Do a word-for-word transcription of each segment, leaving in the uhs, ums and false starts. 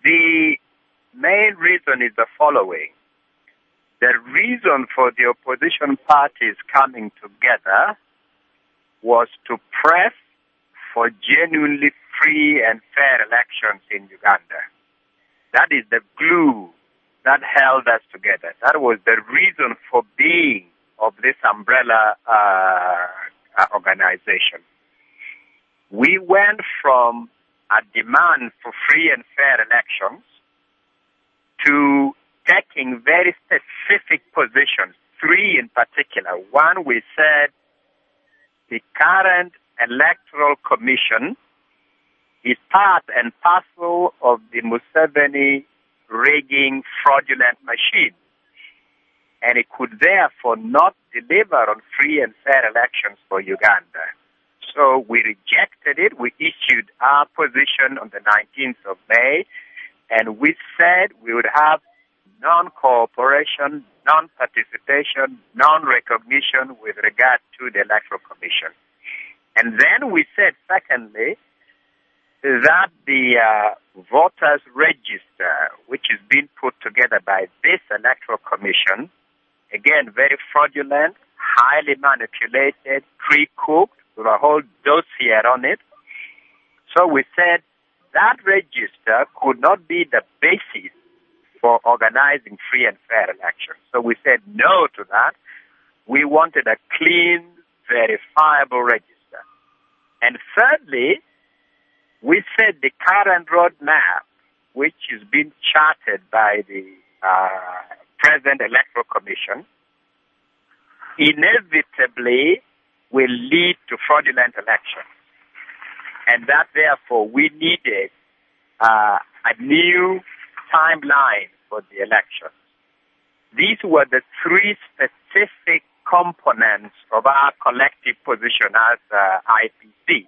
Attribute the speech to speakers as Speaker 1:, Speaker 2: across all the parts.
Speaker 1: The main reason is the following. The reason for the opposition parties coming together was to press for genuinely free and fair elections in Uganda. That is the glue that held us together. That was the reason for being of this umbrella uh, organization. We went from a demand for free and fair elections to taking very specific positions, three in particular. One, we said the current electoral commission is part and parcel of the Museveni rigging fraudulent machine, and it could therefore not deliver on free and fair elections for Uganda. So we rejected it. We issued our position on the nineteenth of May, and we said we would have non-cooperation, non-participation, non-recognition with regard to the Electoral Commission. And then we said, secondly, that the uh, voters register, which is being put together by this Electoral Commission, again, very fraudulent, highly manipulated, pre-cooked, with a whole dossier on it. So we said that register could not be the basis for organizing free and fair elections. So we said no to that. We wanted a clean, verifiable register. And thirdly, we said the current roadmap, which is being charted by the uh, present Electoral Commission, inevitably will lead to fraudulent elections. And that, therefore, we needed uh, a new timeline for the elections. These were the three specific components of our collective position as uh, I P C.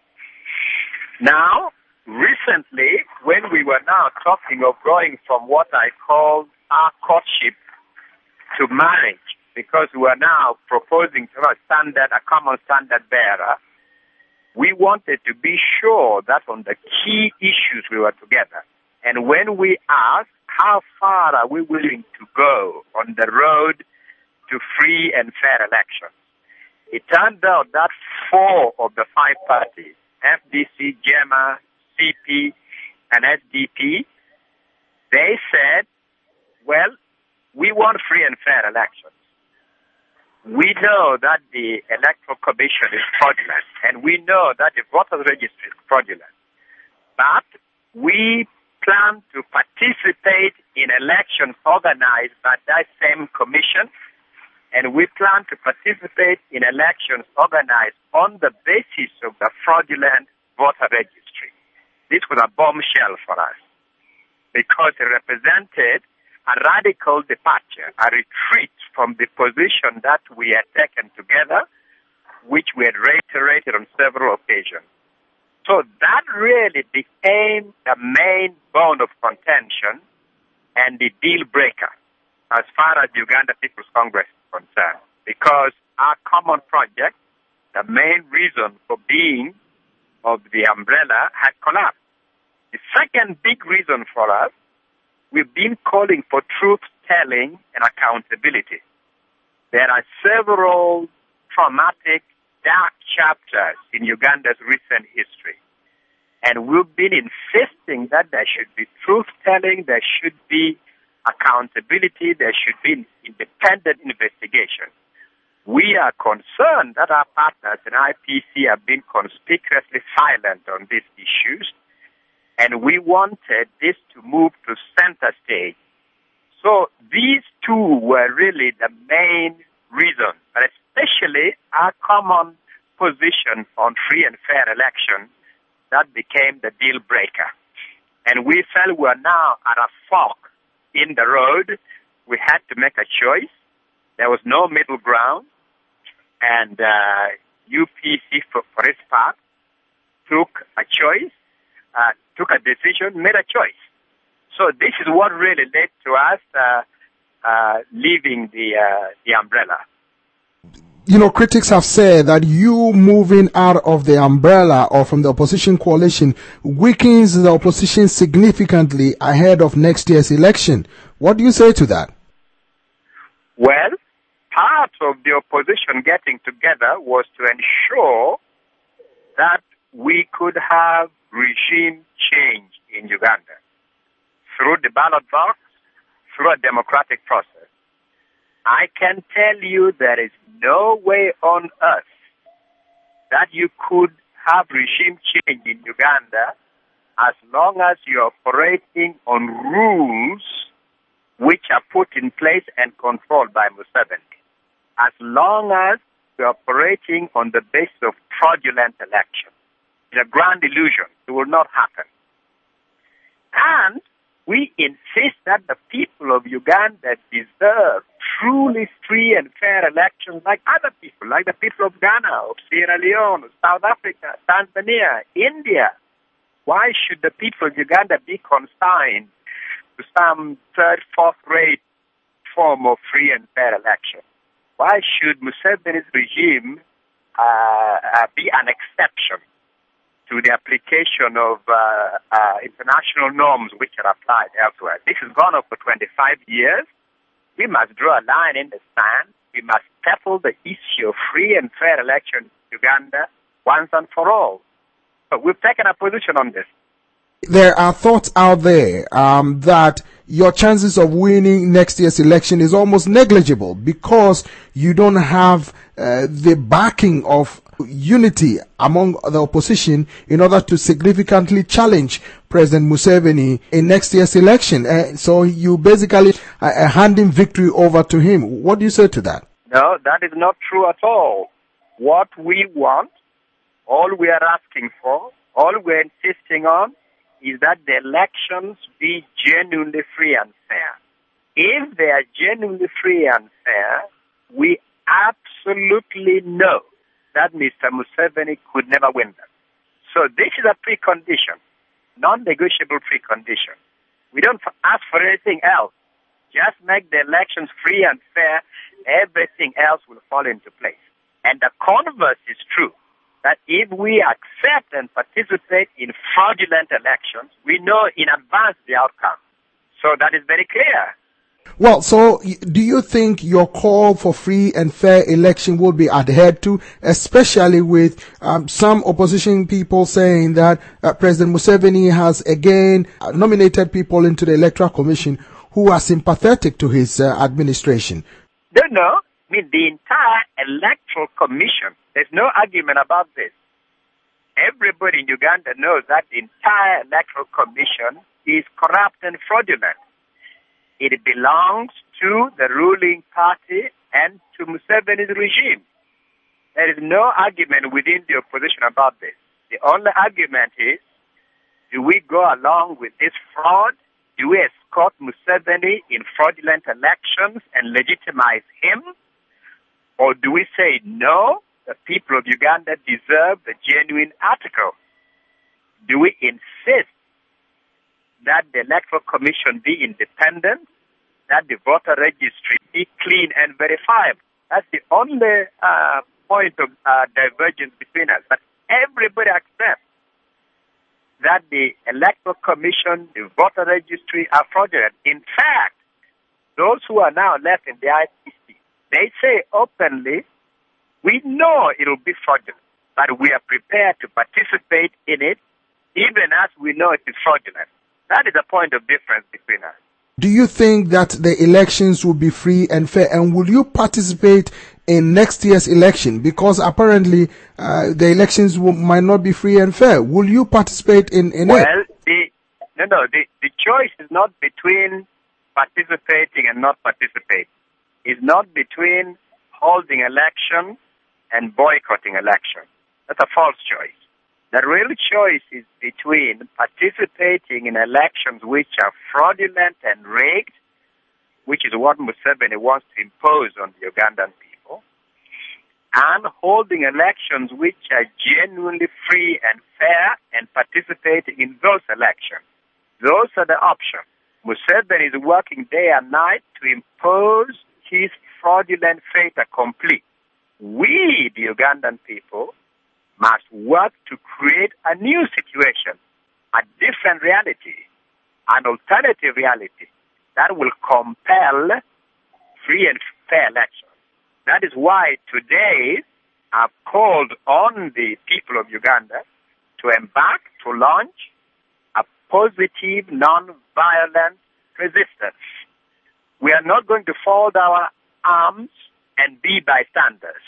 Speaker 1: Now, recently, when we were now talking of going from what I call our courtship to marriage, because we are now proposing to a standard, a common standard bearer, we wanted to be sure that on the key issues we were together. And when we asked, how far are we willing to go on the road to free and fair elections? It turned out that four of the five parties, F D C, G E M A, C P, and S D P, they said, well, we want free and fair elections. We know that the Electoral Commission is fraudulent, and we know that the voters registry is fraudulent. But we plan to participate in elections organized by that same commission, and we plan to participate in elections organized on the basis of the fraudulent voter registry. This was a bombshell for us because it represented a radical departure, a retreat from the position that we had taken together, which we had reiterated on several occasions. So that really became the main bone of contention and the deal breaker as far as the Uganda People's Congress is concerned, because our common project, the main reason for being of the umbrella, had collapsed. The second big reason for us, we've been calling for truth-telling and accountability. There are several traumatic, dark chapters in Uganda's recent history. And we've been insisting that there should be truth-telling, there should be accountability, there should be independent investigation. We are concerned that our partners in I P C have been conspicuously silent on these issues, and we wanted this to move to center stage. So these two were really the main reasons, but especially our common position on free and fair elections that became the deal breaker. And we felt we are now at a fork in the road. We had to make a choice. There was no middle ground. And uh, U P C, for, for its part, took a choice, uh, took a decision, made a choice. So this is what really led to us uh, uh, leaving the uh, the umbrella.
Speaker 2: You know, critics have said that you moving out of the umbrella or from the opposition coalition weakens the opposition significantly ahead of next year's election. What do you say to that?
Speaker 1: Well, part of the opposition getting together was to ensure that we could have regime change in Uganda through the ballot box, through a democratic process. I can tell you there is no way on earth that you could have regime change in Uganda as long as you're operating on rules which are put in place and controlled by Museveni. As long as you're operating on the basis of fraudulent elections. It's a grand illusion. It will not happen. And we insist that the people of Uganda deserve truly free and fair elections like other people, like the people of Ghana, of Sierra Leone, of South Africa, Tanzania, India. Why should the people of Uganda be consigned to some third, fourth-rate form of free and fair election? Why should Museveni's regime uh, uh, be an exception to the application of uh, uh, international norms which are applied elsewhere? This has gone on for twenty-five years. We must draw a line in the sand. We must settle the issue of free and fair elections in Uganda once and for all. So we've taken a position on this.
Speaker 2: There are thoughts out there um, that your chances of winning next year's election is almost negligible because you don't have uh, the backing of unity among the opposition in order to significantly challenge President Museveni in next year's election. Uh, so you basically are handing victory over to him. What do you say to that?
Speaker 1: No, that is not true at all. What we want, all we are asking for, all we're insisting on, is that the elections be genuinely free and fair. If they are genuinely free and fair, we absolutely know that Mister Museveni could never win them. So this is a precondition, non-negotiable precondition. We don't ask for anything else. Just make the elections free and fair. Everything else will fall into place. And the converse is true, that if we accept and participate in fraudulent elections, we know in advance the outcome. So that is very clear.
Speaker 2: Well, so do you think your call for free and fair election will be adhered to, especially with um, some opposition people saying that uh, President Museveni has again uh, nominated people into the Electoral Commission who are sympathetic to his uh, administration?
Speaker 1: No, no. I mean, the entire Electoral Commission, there's no argument about this. Everybody in Uganda knows that the entire Electoral Commission is corrupt and fraudulent. It belongs to the ruling party and to Museveni's regime. There is no argument within the opposition about this. The only argument is, do we go along with this fraud? Do we escort Museveni in fraudulent elections and legitimize him? Or do we say, no, the people of Uganda deserve the genuine article? Do we insist that the Electoral Commission be independent, that the voter registry be clean and verifiable? That's the only uh, point of uh, divergence between us. But everybody accepts that the Electoral Commission, the voter registry are fraudulent. In fact, those who are now left in the I C C, they say openly, we know it will be fraudulent, but we are prepared to participate in it, even as we know it is fraudulent. That is a point of difference between us.
Speaker 2: Do you think that the elections will be free and fair, and will you participate in next year's election? Because apparently uh, the elections will, might not be free and fair. Will you participate in, in
Speaker 1: well,
Speaker 2: it?
Speaker 1: Well, the, no, no, the, the choice is not between participating and not participating. It's not between holding elections and boycotting elections. That's a false choice. The real choice is between participating in elections which are fraudulent and rigged, which is what Museveni wants to impose on the Ugandan people, and holding elections which are genuinely free and fair and participating in those elections. Those are the options. Museveni is working day and night to impose his fraudulent fait accompli we, the Ugandan people, must work to create a new situation, a different reality, an alternative reality that will compel free and fair elections. That is why today I've called on the people of Uganda to embark, to launch a positive, non-violent resistance. We are not going to fold our arms and be bystanders.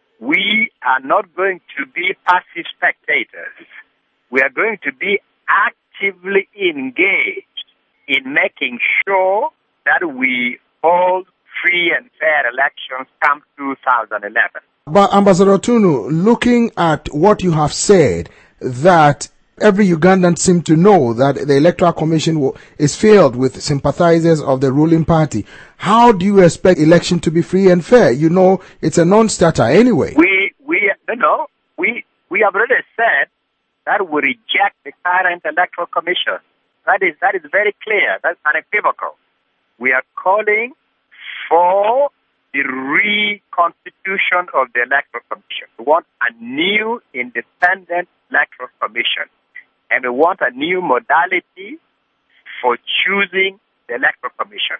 Speaker 1: We are not going to be passive spectators. We are going to be actively engaged in making sure that we hold free and fair elections come two thousand eleven.
Speaker 2: But Ambassador Tunu, looking at what you have said, that every Ugandan seems to know that the Electoral Commission is filled with sympathizers of the ruling party. How do you expect election to be free and fair? You know, it's a non-starter anyway.
Speaker 1: We, we, you know, we, we have already said that we reject the current Electoral Commission. That is, that is very clear. That's unequivocal. We are calling for the reconstitution of the Electoral Commission. We want a new independent Electoral Commission. And we want a new modality for choosing the Electoral Commission.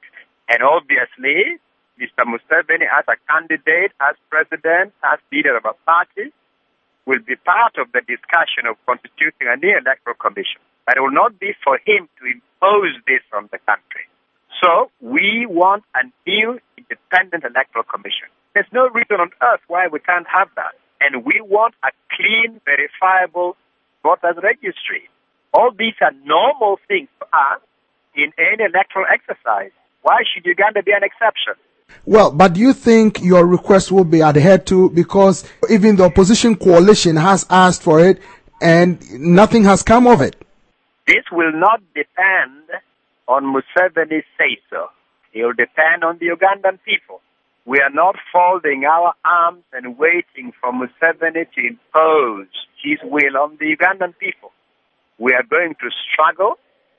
Speaker 1: And obviously, Mister Museveni, as a candidate, as president, as leader of a party, will be part of the discussion of constituting a new Electoral Commission. But it will not be for him to impose this on the country. So we want a new independent Electoral Commission. There's no reason on earth why we can't have that. And we want a clean, verifiable voters registry. All these are normal things for us in any electoral exercise. Why should Uganda be an exception?
Speaker 2: Well, but do you think your request will be adhered to, because even the opposition coalition has asked for it and nothing has come of it?
Speaker 1: This will not depend on Museveni's say-so. It will depend on the Ugandan people. We are not folding our arms and waiting for Museveni to impose his will on the Ugandan people. We are going to struggle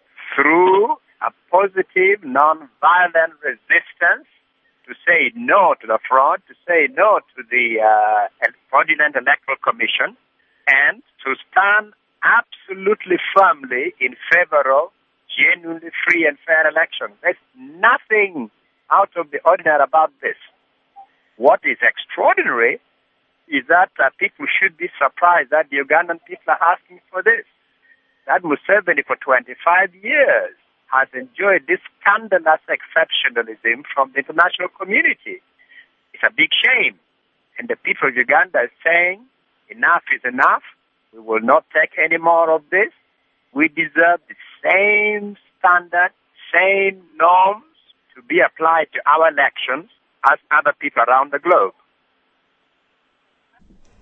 Speaker 1: through a positive, non-violent resistance to say no to the fraud, to say no to the uh, fraudulent Electoral Commission, and to stand absolutely firmly in favor of genuinely free and fair elections. There's nothing out of the ordinary about this. What is extraordinary is that uh, people should be surprised that the Ugandan people are asking for this. That Museveni for twenty-five years has enjoyed this scandalous exceptionalism from the international community. It's a big shame. And the people of Uganda are saying, enough is enough. We will not take any more of this. We deserve the same standard, same norms to be applied to our elections as other people around the globe.